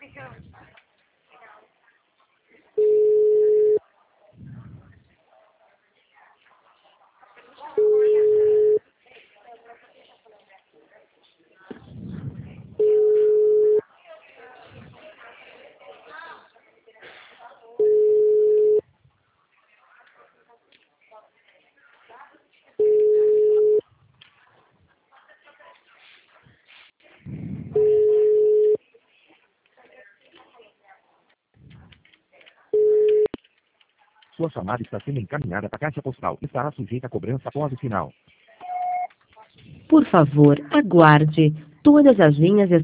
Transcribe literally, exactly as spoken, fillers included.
Sua chamada está sendo encaminhada para a caixa postal. Estará sujeita a cobrança após o sinal. Por favor, aguarde. Todas as linhas